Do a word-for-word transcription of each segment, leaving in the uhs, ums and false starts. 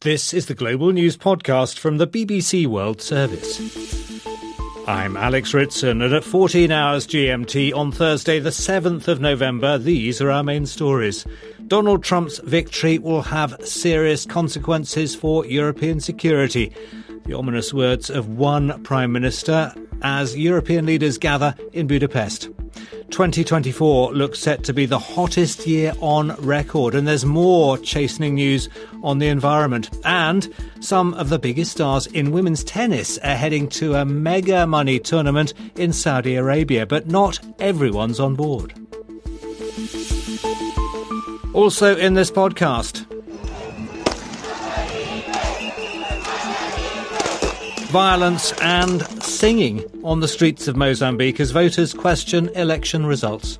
This is the Global News Podcast from the B B C World Service. I'm Alex Ritson, and at fourteen hours G M T on Thursday, the seventh of November, these are our main stories. Donald Trump's victory will have serious consequences for European security. The ominous words of one Prime Minister as European leaders gather in Budapest. twenty twenty-four looks set to be the hottest year on record, and there's more chastening news on the environment. And some of the biggest stars in women's tennis are heading to a mega money tournament in Saudi Arabia, but not everyone's on board. Also in this podcast, violence and singing on the streets of Mozambique as voters question election results.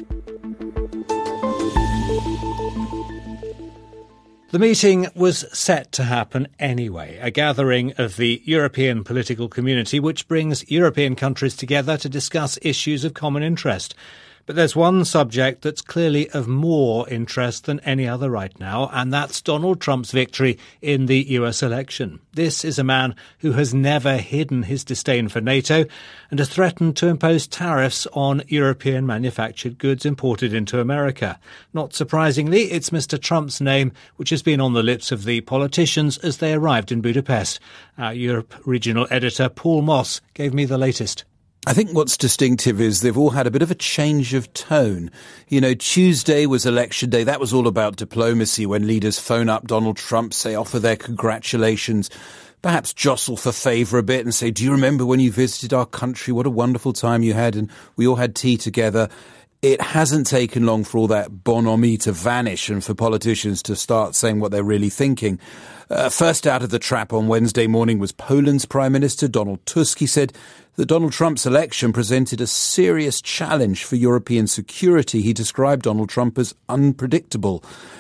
The meeting was set to happen anyway, a gathering of the European political community which brings European countries together to discuss issues of common interest. But there's one subject that's clearly of more interest than any other right now, and that's Donald Trump's victory in the U S election. This is a man who has never hidden his disdain for NATO and has threatened to impose tariffs on European manufactured goods imported into America. Not surprisingly, it's Mister Trump's name which has been on the lips of the politicians as they arrived in Budapest. Our Europe regional editor Paul Moss gave me the latest. I think what's distinctive is they've all had a bit of a change of tone. You know, Tuesday was election day. That was all about diplomacy when leaders phone up Donald Trump, say, offer their congratulations, perhaps jostle for favour a bit and say, do you remember when you visited our country? What a wonderful time you had, and we all had tea together. It hasn't taken long for all that bonhomie to vanish and for politicians to start saying what they're really thinking. Uh, first out of the trap on Wednesday morning was Poland's Prime Minister, Donald Tusk. He said that Donald Trump's election presented a serious challenge for European security. He described Donald Trump as unpredictable.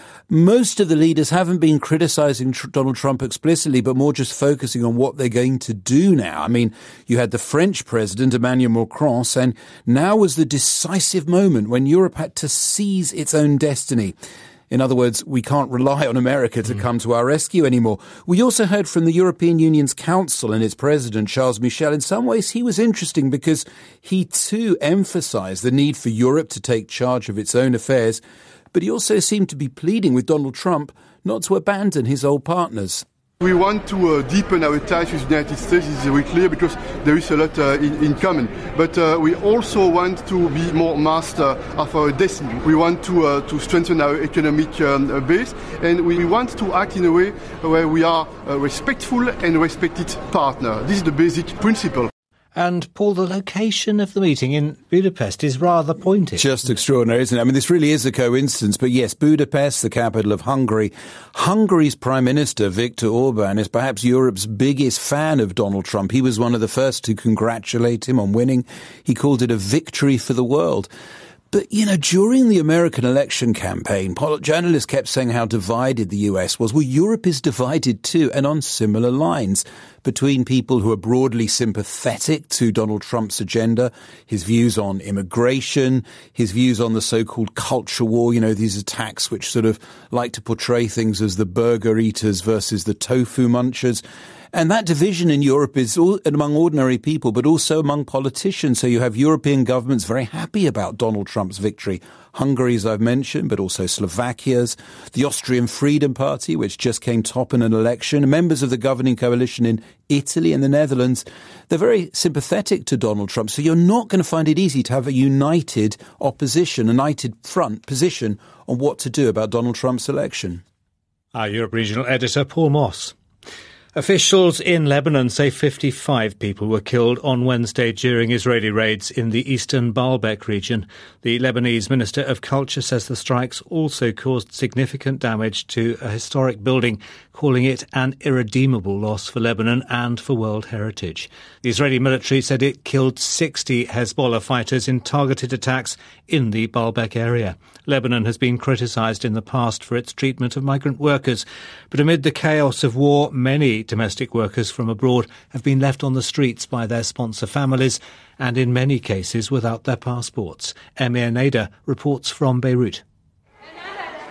Most of the leaders haven't been criticising tr- Donald Trump explicitly, but more just focusing on what they're going to do now. I mean, you had the French president, Emmanuel Macron, saying now was the decisive moment when Europe had to seize its own destiny. In other words, we can't rely on America to mm. come to our rescue anymore. We also heard from the European Union's Council and its president, Charles Michel. In some ways, he was interesting because he too emphasised the need for Europe to take charge of its own affairs. But he also seemed to be pleading with Donald Trump not to abandon his old partners. We want to uh, deepen our ties with the United States. This is very clear because there is a lot uh, in, in common. But uh, we also want to be more master of our destiny. We want to uh, to strengthen our economic um, base, and we want to act in a way where we are a respectful and respected partner. This is the basic principle. And, Paul, the location of the meeting in Budapest is rather pointed. Just extraordinary, isn't it? I mean, this really is a coincidence. But yes, Budapest, the capital of Hungary. Hungary's Prime Minister, Viktor Orban, is perhaps Europe's biggest fan of Donald Trump. He was one of the first to congratulate him on winning. He called it a victory for the world. But, you know, during the American election campaign, journalists kept saying how divided the U S was. Well, Europe is divided too, and on similar lines, between people who are broadly sympathetic to Donald Trump's agenda, his views on immigration, his views on the so-called culture war, you know, these attacks which sort of like to portray things as the burger eaters versus the tofu munchers. And that division in Europe is all, among ordinary people, but also among politicians. So you have European governments very happy about Donald Trump's victory. Hungary, as I've mentioned, but also Slovakia's, the Austrian Freedom Party, which just came top in an election, members of the governing coalition in Italy and the Netherlands. They're very sympathetic to Donald Trump. So you're not going to find it easy to have a united opposition, a united front position on what to do about Donald Trump's election. Our Europe regional editor, Paul Moss. Officials in Lebanon say fifty-five people were killed on Wednesday during Israeli raids in the eastern Baalbek region. The Lebanese Minister of Culture says the strikes also caused significant damage to a historic building, calling it an irredeemable loss for Lebanon and for world heritage. The Israeli military said it killed sixty Hezbollah fighters in targeted attacks in the Baalbek area. Lebanon has been criticised in the past for its treatment of migrant workers, but amid the chaos of war, many domestic workers from abroad have been left on the streets by their sponsor families and in many cases without their passports. Emir Nader reports from Beirut.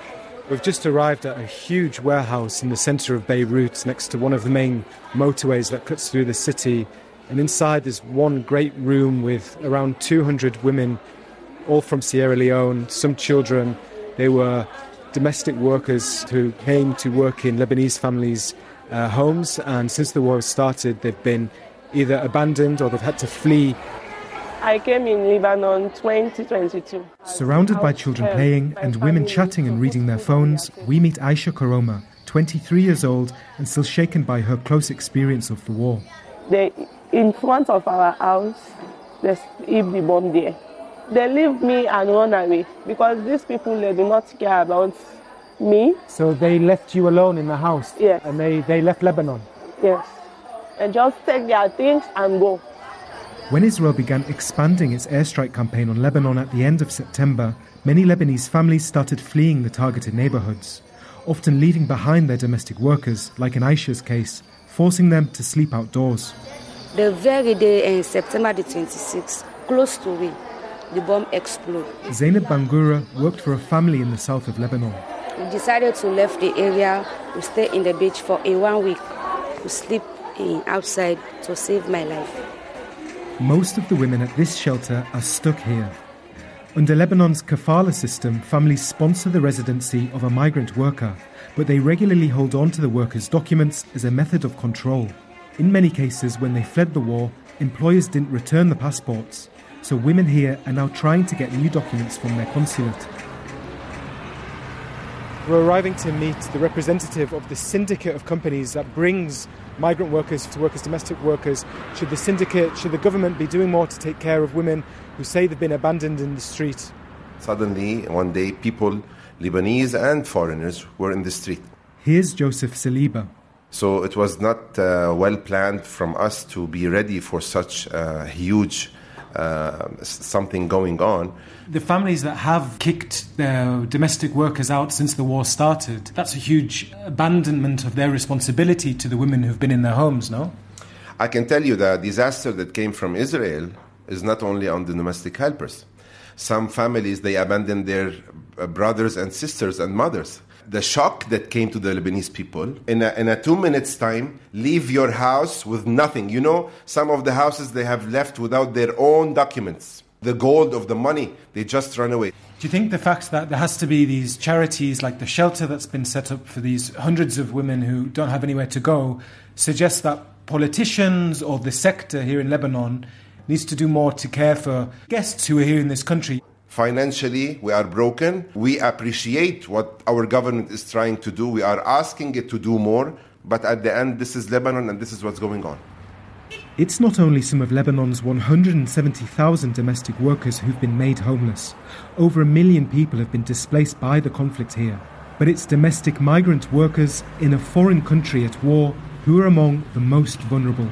We've just arrived at a huge warehouse in the centre of Beirut next to one of the main motorways that cuts through the city. And inside there's one great room with around two hundred women, all from Sierra Leone, some children. They were domestic workers who came to work in Lebanese families' uh, homes, and since the war started they've been either abandoned or they've had to flee. I came in Lebanon twenty twenty-two. Surrounded by children playing and women chatting and reading their phones, we meet Aisha Koroma, twenty-three years old and still shaken by her close experience of the war. They, in front of our house, there's the bomb there. They leave me and run away because these people, they do not care about me. So they left you alone in the house? Yes. And they, they left Lebanon? Yes. And just take their things and go. When Israel began expanding its airstrike campaign on Lebanon at the end of September, many Lebanese families started fleeing the targeted neighbourhoods, often leaving behind their domestic workers, like in Aisha's case, forcing them to sleep outdoors. The very day in September the twenty-sixth, close to me, the bomb exploded. Zainab Bangura worked for a family in the south of Lebanon. We decided to leave the area, to stay in the beach for a one week, to sleep in outside to save my life. Most of the women at this shelter are stuck here. Under Lebanon's kafala system, families sponsor the residency of a migrant worker, but they regularly hold on to the worker's documents as a method of control. In many cases, when they fled the war, employers didn't return the passports, so women here are now trying to get new documents from their consulate. We're arriving to meet the representative of the syndicate of companies that brings migrant workers to work as domestic workers. Should the syndicate, should the government be doing more to take care of women who say they've been abandoned in the street? Suddenly, one day, people, Lebanese and foreigners, were in the street. Here's Joseph Saliba. So it was not uh, well planned from us to be ready for such uh, huge uh, something going on. The families that have kicked their domestic workers out since the war started, that's a huge abandonment of their responsibility to the women who've been in their homes, no? I can tell you the disaster that came from Israel is not only on the domestic helpers. Some families, they abandoned their brothers and sisters and mothers. The shock that came to the Lebanese people, in a, in a two minutes time, leave your house with nothing. You know, some of the houses they have left without their own documents. The gold of the money, they just run away. Do you think the fact that there has to be these charities like the shelter that's been set up for these hundreds of women who don't have anywhere to go suggests that politicians or the sector here in Lebanon needs to do more to care for guests who are here in this country? Financially, we are broken. We appreciate what our government is trying to do. We are asking it to do more. But at the end, this is Lebanon and this is what's going on. It's not only some of Lebanon's one hundred seventy thousand domestic workers who've been made homeless. Over a million people have been displaced by the conflict here. But it's domestic migrant workers in a foreign country at war who are among the most vulnerable.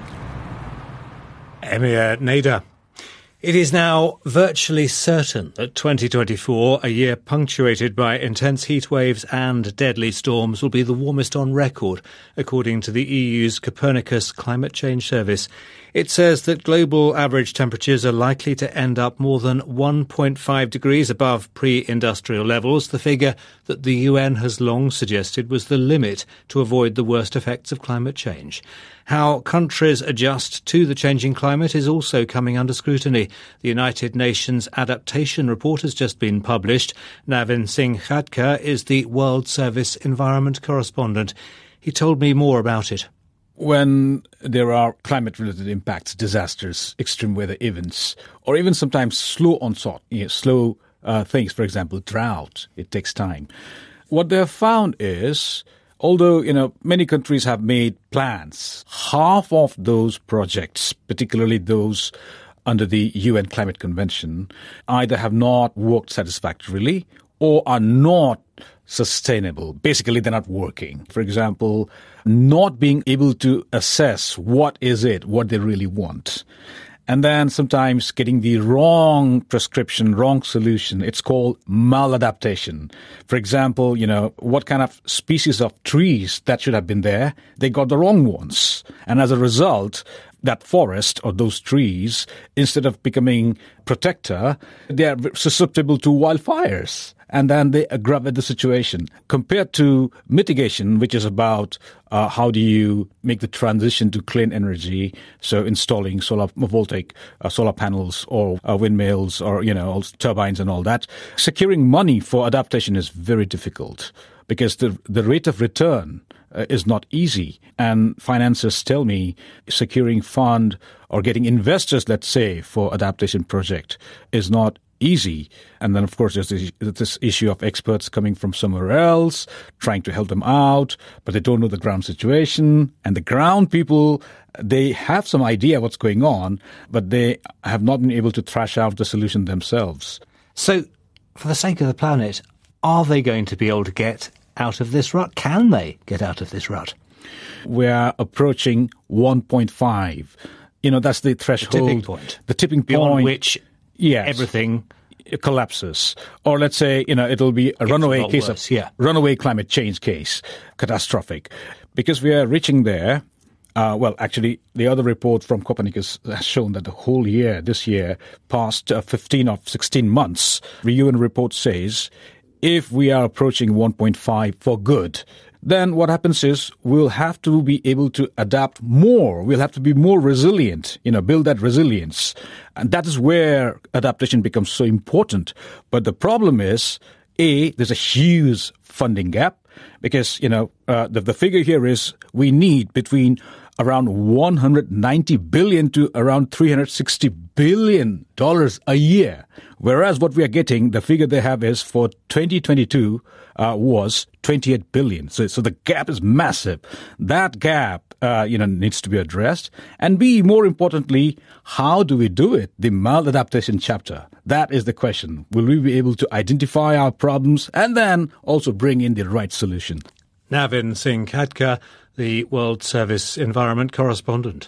Emir Nader. It is now virtually certain that twenty twenty-four, a year punctuated by intense heat waves and deadly storms, will be the warmest on record, according to the E U's Copernicus Climate Change Service. It says that global average temperatures are likely to end up more than one point five degrees above pre-industrial levels, the figure that the U N has long suggested was the limit to avoid the worst effects of climate change. How countries adjust to the changing climate is also coming under scrutiny. The United Nations Adaptation Report has just been published. Navin Singh Khadka is the World Service Environment Correspondent. He told me more about it. When there are climate-related impacts, disasters, extreme weather events, or even sometimes slow onset, you know, slow uh, things, for example, drought, it takes time. What they have found is, although, you know, many countries have made plans, half of those projects, particularly those under the U N Climate Convention, either have not worked satisfactorily or are not sustainable. Basically, they're not working. For example, not being able to assess what is it, what they really want. And then sometimes getting the wrong prescription, wrong solution. It's called maladaptation. For example, you know, what kind of species of trees that should have been there, they got the wrong ones. And as a result, that forest or those trees, instead of becoming protector, they are susceptible to wildfires. And then they aggravate the situation. Compared to mitigation, which is about uh, how do you make the transition to clean energy, so installing solar voltaic uh, solar panels or uh, windmills or, you know, turbines and all that. Securing money for adaptation is very difficult because the the rate of return uh, is not easy. And financiers tell me securing fund or getting investors, let's say, for adaptation project is not easy. And then, of course, there's this, this issue of experts coming from somewhere else, trying to help them out, but they don't know the ground situation. And the ground people, they have some idea what's going on, but they have not been able to thrash out the solution themselves. So, for the sake of the planet, are they going to be able to get out of this rut? Can they get out of this rut? We're approaching one point five. You know, that's the threshold. The tipping point. The tipping Beyond point. which Yes. everything collapses. Or let's say, you know, it'll be a runaway case worse, of yeah. runaway climate change case, catastrophic. Because we are reaching there. Uh, well, actually, the other report from Copernicus has shown that the whole year, this year, past uh, fifteen of sixteen months, the U N report says if we are approaching one point five for good, then what happens is we'll have to be able to adapt more. We'll have to be more resilient, you know, build that resilience. And that is where adaptation becomes so important. But the problem is, A, there's a huge funding gap because, you know, uh, the, the figure here is we need between around one hundred ninety billion dollars to around three hundred sixty billion dollars a year. Whereas what we are getting, the figure they have is for twenty twenty-two uh, was twenty-eight billion dollars. So, so the gap is massive. That gap, uh, you know, needs to be addressed. And B, more importantly, how do we do it? The maladaptation chapter. That is the question. Will we be able to identify our problems and then also bring in the right solution? Navin Singh Khadka, the World Service Environment Correspondent.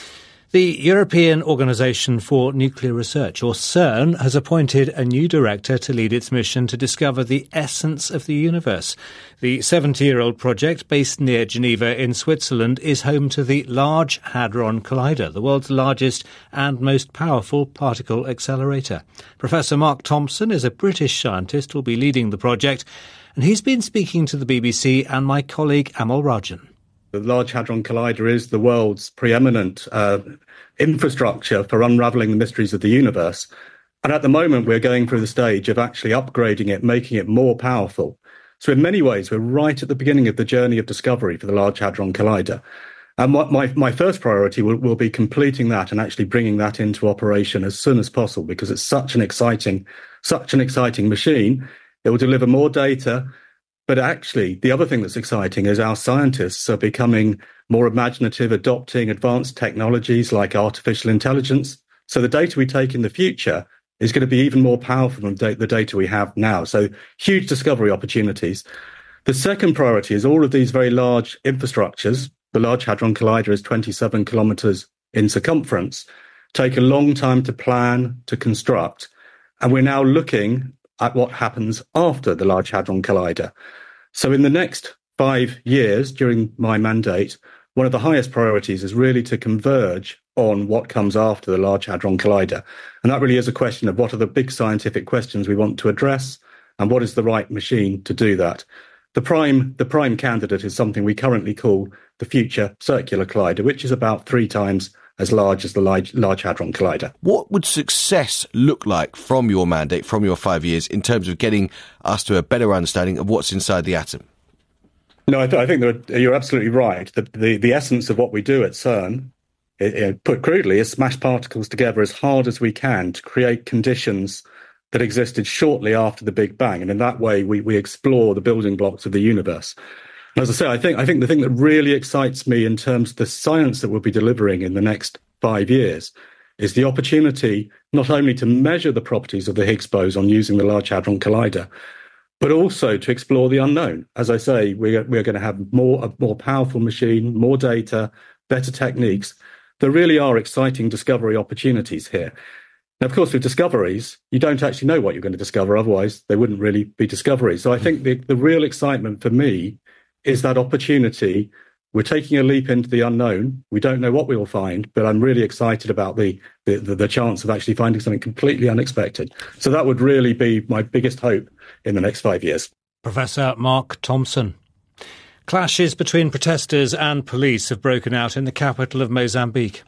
The European Organisation for Nuclear Research, or CERN, has appointed a new director to lead its mission to discover the essence of the universe. The seventy-year-old project, based near Geneva in Switzerland, is home to the Large Hadron Collider, the world's largest and most powerful particle accelerator. Professor Mark Thompson is a British scientist who will be leading the project, and he's been speaking to the B B C and my colleague Amal Rajan. The Large Hadron Collider is the world's preeminent uh, infrastructure for unravelling the mysteries of the universe. And at the moment, we're going through the stage of actually upgrading it, making it more powerful. So in many ways, we're right at the beginning of the journey of discovery for the Large Hadron Collider. And what my, my first priority will, will be completing that and actually bringing that into operation as soon as possible, because it's such an exciting, such an exciting machine. It will deliver more data. But actually, the other thing that's exciting is our scientists are becoming more imaginative, adopting advanced technologies like artificial intelligence. So the data we take in the future is going to be even more powerful than the data we have now. So huge discovery opportunities. The second priority is all of these very large infrastructures. The Large Hadron Collider is twenty-seven kilometres in circumference, take a long time to plan, to construct. And we're now looking at what happens after the Large Hadron Collider. So in the next five years during my mandate, one of the highest priorities is really to converge on what comes after the Large Hadron Collider. And that really is a question of what are the big scientific questions we want to address and what is the right machine to do that. The prime, the prime candidate is something we currently call the Future Circular Collider, which is about three times as large as the Large, Large Hadron Collider. What would success look like from your mandate, from your five years, in terms of getting us to a better understanding of what's inside the atom? No, I, th- I think that you're absolutely right. The, the, the essence of what we do at CERN, it, it, put crudely, is smash particles together as hard as we can to create conditions that existed shortly after the Big Bang. And in that way, we, we explore the building blocks of the universe. As I say, I think I think the thing that really excites me in terms of the science that we'll be delivering in the next five years is the opportunity not only to measure the properties of the Higgs boson using the Large Hadron Collider, but also to explore the unknown. As I say, we're, we're going to have more a more powerful machine, more data, better techniques. There really are exciting discovery opportunities here. Now, of course, with discoveries, you don't actually know what you're going to discover. Otherwise, they wouldn't really be discoveries. So I think the, the real excitement for me is that opportunity We're taking a leap into the unknown. We don't know what we will find, but I'm really excited about the, the, the, the chance of actually finding something completely unexpected. So that would really be my biggest hope in the next five years. Professor Mark Thompson. Clashes between protesters and police have broken out in the capital of Mozambique.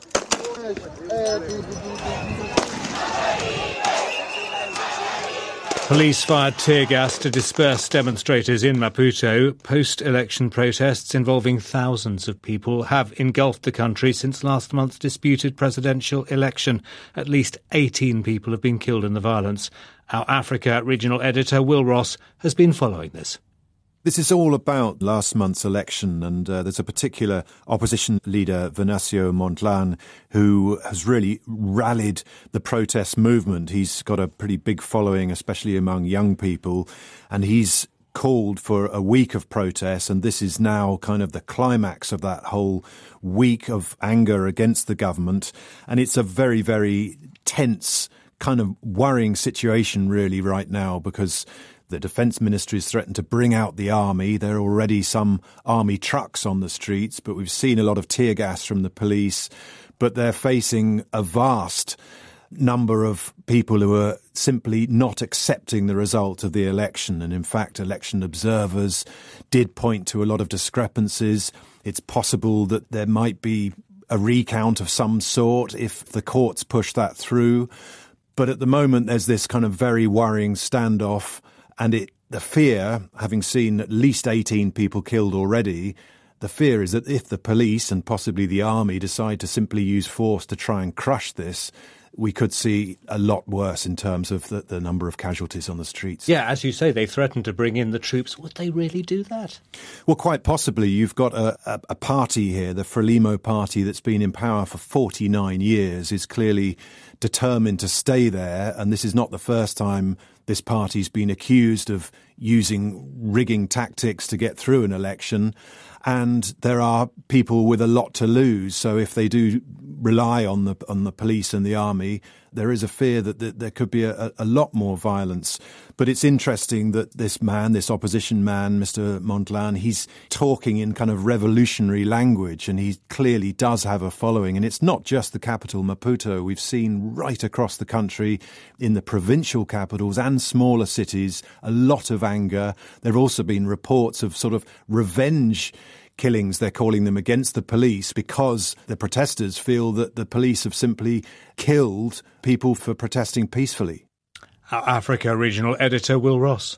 Police fired tear gas to disperse demonstrators in Maputo. Post-election protests involving thousands of people have engulfed the country since last month's disputed presidential election. At least eighteen people have been killed in the violence. Our Africa regional editor, Will Ross, has been following this. This is all about last month's election, and uh, there's a particular opposition leader, Venancio Mondlane, who has really rallied the protest movement. He's got a pretty big following, especially among young people, and he's called for a week of protests, and this is now kind of the climax of that whole week of anger against the government. And it's a very, very tense, kind of worrying situation really right now, because the Defence Ministry has threatened to bring out the army. There are already some army trucks on the streets, but we've seen a lot of tear gas from the police. But they're facing a vast number of people who are simply not accepting the result of the election. And in fact, election observers did point to a lot of discrepancies. It's possible that there might be a recount of some sort if the courts push that through. But at the moment, there's this kind of very worrying standoff. And it, the fear, having seen at least eighteen people killed already, the fear is that if the police and possibly the army decide to simply use force to try and crush this, we could see a lot worse in terms of the, the number of casualties on the streets. Yeah, as you say, they threatened to bring in the troops. Would they really do that? Well, quite possibly. You've got a, a, a party here, the Frelimo party, that's been in power for forty-nine years, is clearly determined to stay there. And this is not the first time this party's been accused of using rigging tactics to get through an election. And there are people with a lot to lose. So if they do rely on the on the police and the army, there is a fear that, that there could be a, a lot more violence. But it's interesting that this man, this opposition man, Mister Mondlane, he's talking in kind of revolutionary language, and he clearly does have a following. And it's not just the capital, Maputo. We've seen right across the country, in the provincial capitals and smaller cities, a lot of anger. There have also been reports of sort of revenge killings, they're calling them, against the police, because the protesters feel that the police have simply killed people for protesting peacefully. Our Africa regional editor, Will Ross.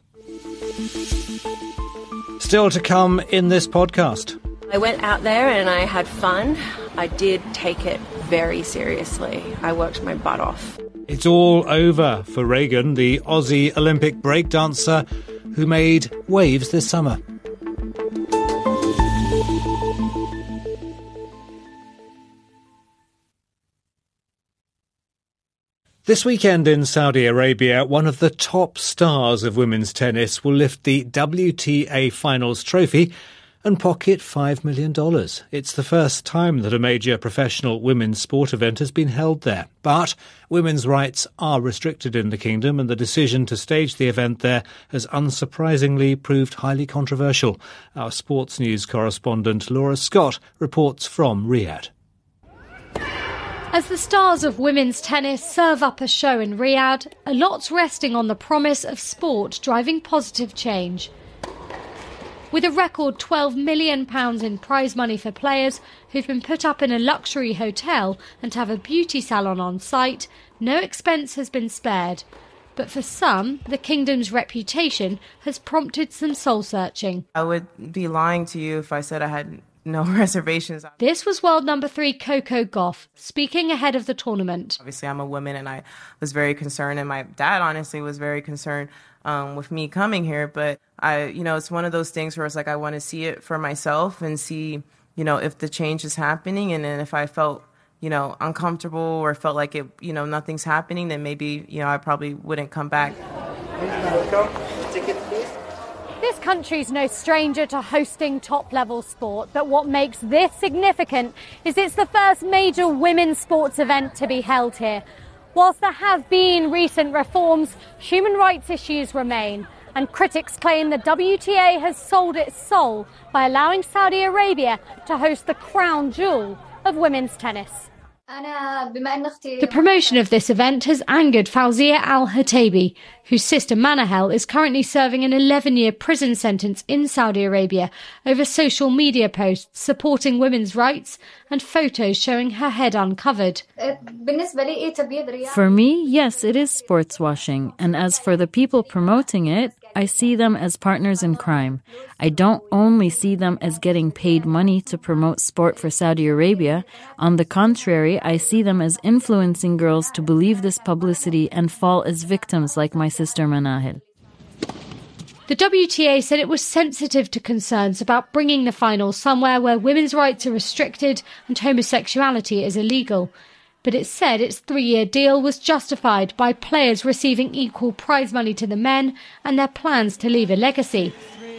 Still to come in this podcast. I went out there and I had fun. I did take it very seriously. I worked my butt off. It's all over for Regan, the Aussie Olympic breakdancer who made waves this summer. This weekend in Saudi Arabia, one of the top stars of women's tennis will lift the W T A Finals trophy and pocket five million dollars. It's the first time that a major professional women's sport event has been held there. But women's rights are restricted in the kingdom, and the decision to stage the event there has unsurprisingly proved highly controversial. Our sports news correspondent Laura Scott reports from Riyadh. As the stars of women's tennis serve up a show in Riyadh, a lot's resting on the promise of sport driving positive change. With a record twelve million pounds in prize money for players who've been put up in a luxury hotel and have a beauty salon on site, no expense has been spared. But for some, the kingdom's reputation has prompted some soul-searching. I would be lying to you if I said I had no reservations. This was world number three Coco Gauff speaking ahead of the tournament. Obviously, I'm a woman and I was very concerned, and my dad honestly was very concerned um, with me coming here. But I, you know, it's one of those things where it's like I want to see it for myself and see, you know, if the change is happening. And then if I felt, you know, uncomfortable or felt like it, you know, nothing's happening, then maybe, you know, I probably wouldn't come back. This country's no stranger to hosting top-level sport, but what makes this significant is it's the first major women's sports event to be held here. Whilst there have been recent reforms, human rights issues remain. And critics claim the W T A has sold its soul by allowing Saudi Arabia to host the crown jewel of women's tennis. The promotion of this event has angered Fawzia Al-Hatabi, whose sister Manahel is currently serving an eleven-year prison sentence in Saudi Arabia over social media posts supporting women's rights and photos showing her head uncovered. For me, yes, it is sports washing. And as for the people promoting it, I see them as partners in crime. I don't only see them as getting paid money to promote sport for Saudi Arabia. On the contrary, I see them as influencing girls to believe this publicity and fall as victims like my sister Manahel. The W T A said it was sensitive to concerns about bringing the final somewhere where women's rights are restricted and homosexuality is illegal. But it said its three-year deal was justified by players receiving equal prize money to the men and their plans to leave a legacy.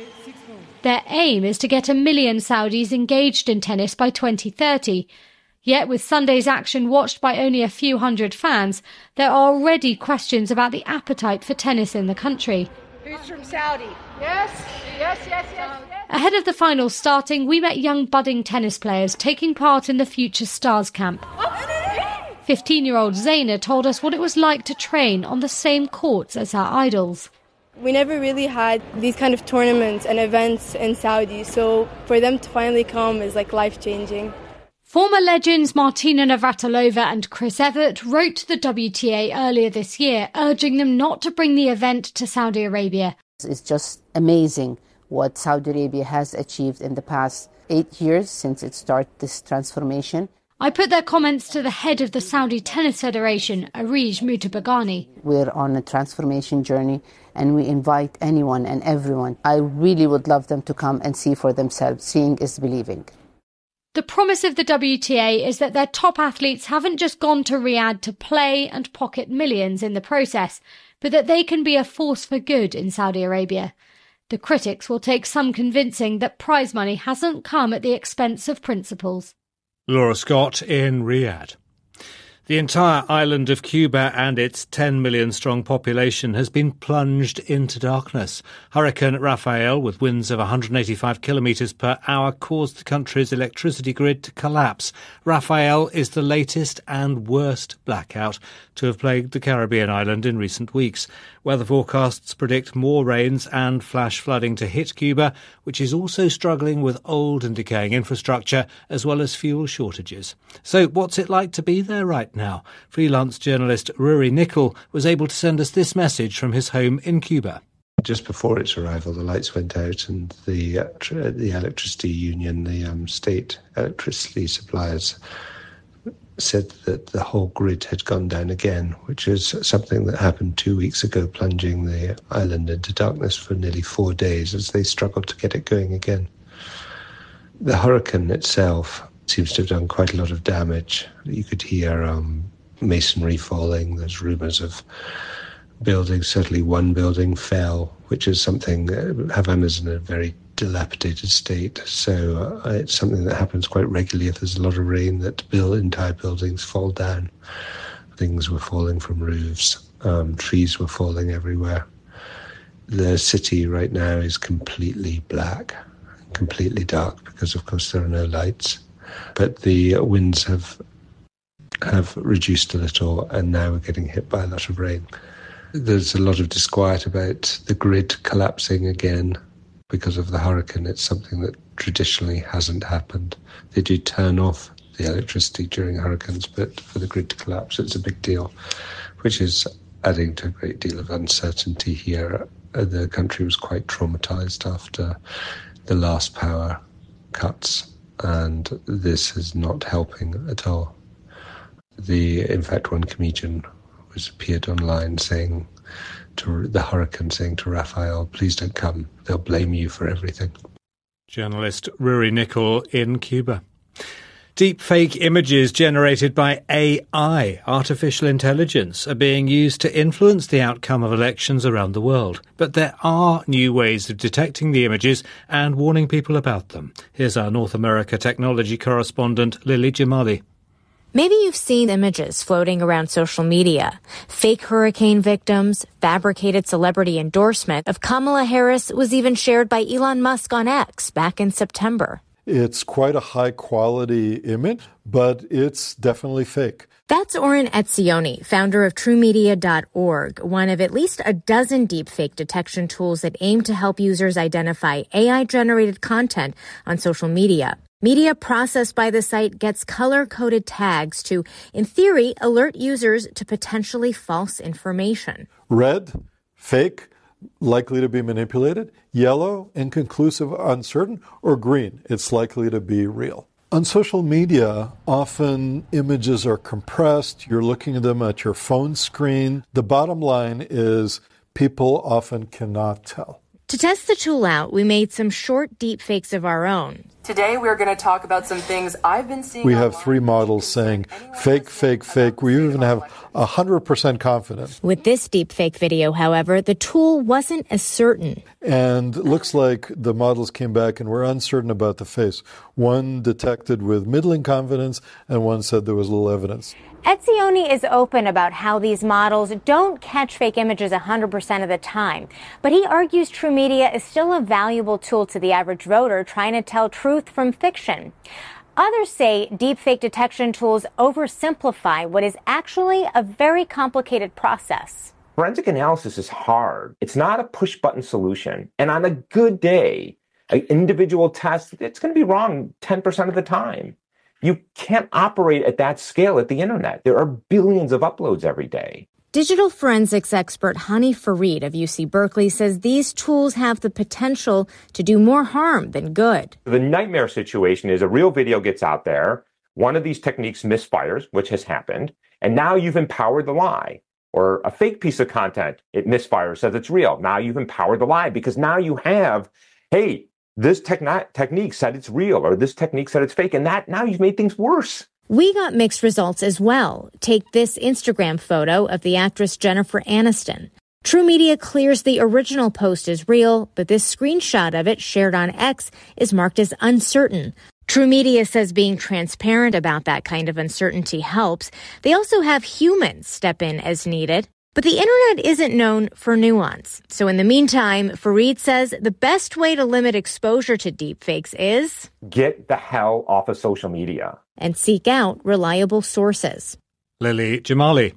Their aim is to get a million Saudis engaged in tennis by twenty thirty. Yet with Sunday's action watched by only a few hundred fans, there are already questions about the appetite for tennis in the country. Who's from Saudi? Yes, yes, yes, yes. Ahead of the finals starting, we met young budding tennis players taking part in the Future Stars camp. fifteen-year-old Zaina told us what it was like to train on the same courts as her idols. We never really had these kind of tournaments and events in Saudi, so for them to finally come is like life-changing. Former legends Martina Navratilova and Chris Evert wrote to the W T A earlier this year, urging them not to bring the event to Saudi Arabia. It's just amazing what Saudi Arabia has achieved in the past eight years since it started this transformation. I put their comments to the head of the Saudi Tennis Federation, Arij Mutabagani. We're on a transformation journey and we invite anyone and everyone. I really would love them to come and see for themselves. Seeing is believing. The promise of the W T A is that their top athletes haven't just gone to Riyadh to play and pocket millions in the process, but that they can be a force for good in Saudi Arabia. The critics will take some convincing that prize money hasn't come at the expense of principles. Laura Scott in Riyadh. The entire island of Cuba and its ten million strong population has been plunged into darkness. Hurricane Rafael, with winds of one hundred eighty-five kilometres per hour, caused the country's electricity grid to collapse. Rafael is the latest and worst blackout to have plagued the Caribbean island in recent weeks. Weather forecasts predict more rains and flash flooding to hit Cuba, which is also struggling with old and decaying infrastructure as well as fuel shortages. So what's it like to be there right now? Freelance journalist Rory Nicol was able to send us this message from his home in Cuba. Just before its arrival, the lights went out and the, uh, the electricity union, the um, state electricity suppliers, said that the whole grid had gone down again, which is something that happened two weeks ago, plunging the island into darkness for nearly four days as they struggled to get it going again. The hurricane itself seems to have done quite a lot of damage. You could hear um, masonry falling. There's rumours of buildings. Certainly one building fell, which is something, uh, Havana's in a very dilapidated state, so uh, it's something that happens quite regularly if there's a lot of rain, that build, entire buildings fall down. Things were falling from roofs, um, trees were falling everywhere. The city right now is completely black, completely dark, because of course there are no lights. But the winds have have reduced a little, and now we're getting hit by a lot of rain. There's a lot of disquiet about the grid collapsing again because of the hurricane. It's something that traditionally hasn't happened. They do turn off the electricity during hurricanes, but for the grid to collapse, it's a big deal, which is adding to a great deal of uncertainty here. The country was quite traumatized after the last power cuts, and this is not helping at all. The, in fact, one comedian was appeared online saying to the hurricane, saying to Rafael, "Please don't come. They'll blame you for everything." Journalist Rory Nicol in Cuba. Deep-fake images generated by A I, artificial intelligence, are being used to influence the outcome of elections around the world. But there are new ways of detecting the images and warning people about them. Here's our North America technology correspondent, Lily Jamali. Maybe you've seen images floating around social media. Fake hurricane victims, fabricated celebrity endorsement of Kamala Harris was even shared by Elon Musk on X back in September. It's quite a high-quality image, but it's definitely fake. That's Oren Etzioni, founder of True Media dot org, one of at least a dozen deepfake detection tools that aim to help users identify A I-generated content on social media. Media processed by the site gets color-coded tags to, in theory, alert users to potentially false information. Red, fake, likely to be manipulated. Yellow, inconclusive, uncertain. Or green, it's likely to be real. On social media, often images are compressed. You're looking at them at your phone screen. The bottom line is people often cannot tell. To test the tool out, we made some short deepfakes of our own. Today, we're going to talk about some things I've been seeing. We have three models saying fake, fake, fake. We even have one hundred percent confidence. With this deepfake video, however, the tool wasn't as certain. And it looks like the models came back and were uncertain about the face. One detected with middling confidence, and one said there was little evidence. Etzioni is open about how these models don't catch fake images one hundred percent of the time. But he argues True Media is still a valuable tool to the average voter trying to tell truth from fiction. Others say deepfake detection tools oversimplify what is actually a very complicated process. Forensic analysis is hard. It's not a push-button solution. And on a good day, an individual test, it's going to be wrong ten percent of the time. You can't operate at that scale at the internet. There are billions of uploads every day. Digital forensics expert Hani Farid of U C Berkeley says these tools have the potential to do more harm than good. The nightmare situation is a real video gets out there, one of these techniques misfires, which has happened, and now you've empowered the lie. Or a fake piece of content, it misfires, says it's real. Now you've empowered the lie because now you have, hey, this techni- technique said it's real, or this technique said it's fake, and that now you've made things worse. We got mixed results as well. Take this Instagram photo of the actress Jennifer Aniston. True Media clears the original post as real, but this screenshot of it shared on X is marked as uncertain. True Media says being transparent about that kind of uncertainty helps. They also have humans step in as needed. But the internet isn't known for nuance. So in the meantime, Farid says the best way to limit exposure to deepfakes is get the hell off of social media and seek out reliable sources. Lily Jamali.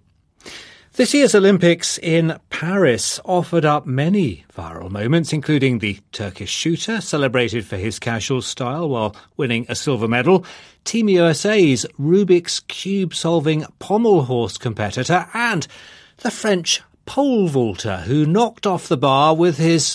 This year's Olympics in Paris offered up many viral moments, including the Turkish shooter celebrated for his casual style while winning a silver medal, Team U S A's Rubik's Cube-solving pommel horse competitor, and the French pole vaulter who knocked off the bar with his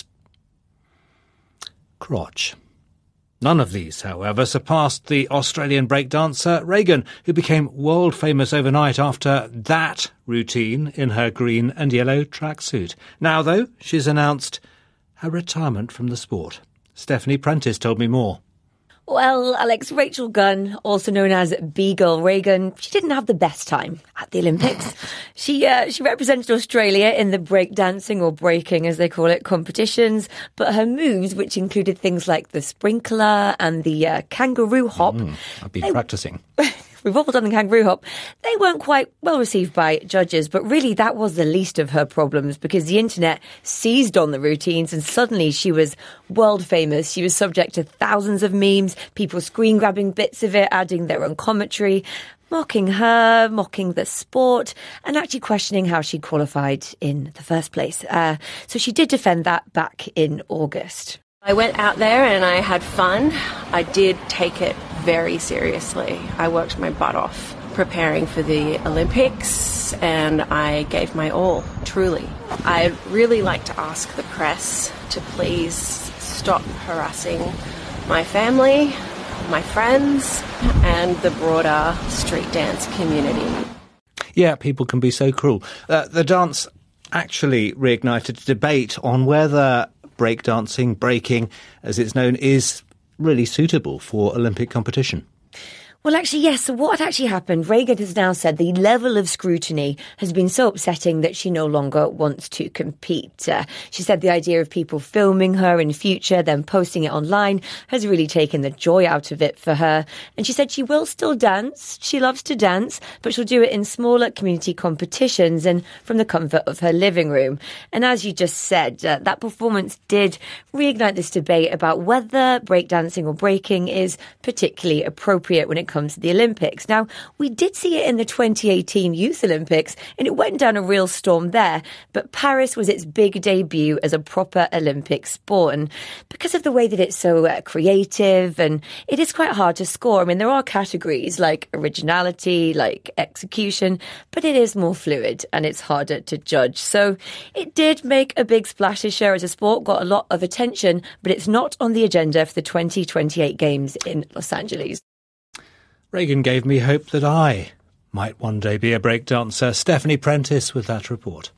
crotch. None of these, however, surpassed the Australian breakdancer Reagan, who became world famous overnight after that routine in her green and yellow tracksuit. Now, though, she's announced her retirement from the sport. Stephanie Prentice told me more. Well, Alex, Rachel Gunn, also known as Beagle Reagan, she didn't have the best time at the Olympics. she uh, she represented Australia in the breakdancing, or breaking as they call it, competitions, but her moves, which included things like the sprinkler and the uh, kangaroo hop... Mm, I've been they, practicing. We've all done the kangaroo hop. They weren't quite well received by judges, but really that was the least of her problems because the internet seized on the routines and suddenly she was world famous. She was subject to thousands of memes, people screen grabbing bits of it, adding their own commentary, mocking her, mocking the sport, and actually questioning how she qualified in the first place. Uh, so she did defend that back in August. I went out there and I had fun. I did take it very seriously. I worked my butt off preparing for the Olympics and I gave my all, truly. I'd really like to ask the press to please stop harassing my family, my friends, and the broader street dance community. Yeah, people can be so cruel. Uh, the dance actually reignited a debate on whether breakdancing, breaking, as it's known, is really suitable for Olympic competition. Well, actually, yes. So what had actually happened, Reagan has now said the level of scrutiny has been so upsetting that she no longer wants to compete. Uh, she said the idea of people filming her in future, then posting it online, has really taken the joy out of it for her. And she said she will still dance. She loves to dance, but she'll do it in smaller community competitions and from the comfort of her living room. And as you just said, uh, that performance did reignite this debate about whether breakdancing or breaking is particularly appropriate when it comes to the Olympics. Now, we did see it in the twenty eighteen Youth Olympics, and it went down a real storm there, but Paris was its big debut as a proper Olympic sport. And because of the way that it's so uh, creative, and it is quite hard to score. I mean, there are categories like originality, like execution, but it is more fluid and it's harder to judge. So it did make a big splash this year as a sport, got a lot of attention, but it's not on the agenda for the twenty twenty-eight Games in Los Angeles. Reagan gave me hope that I might one day be a breakdancer. Stephanie Prentice with that report.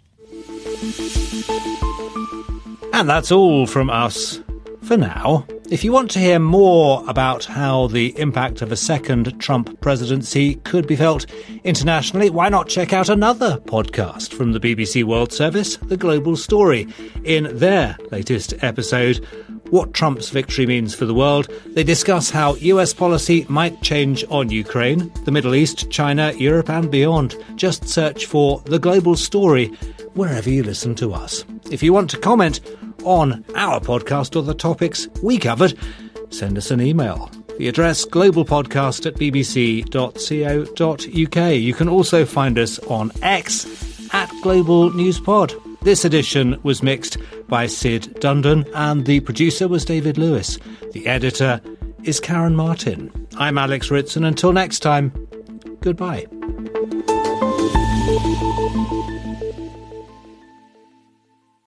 And that's all from us for now. If you want to hear more about how the impact of a second Trump presidency could be felt internationally, why not check out another podcast from the B B C World Service, The Global Story. In their latest episode, What Trump's Victory Means for the World, they discuss how U S policy might change on Ukraine, the Middle East, China, Europe and beyond. Just search for The Global Story wherever you listen to us. If you want to comment on our podcast or the topics we covered, send us an email. The address globalpodcast at b b c dot co dot u k. You can also find us on X at Global News Pod. This edition was mixed by Sid Dundon and the producer was David Lewis. The editor is Karen Martin. I'm Alex Ritson. Until next time, goodbye.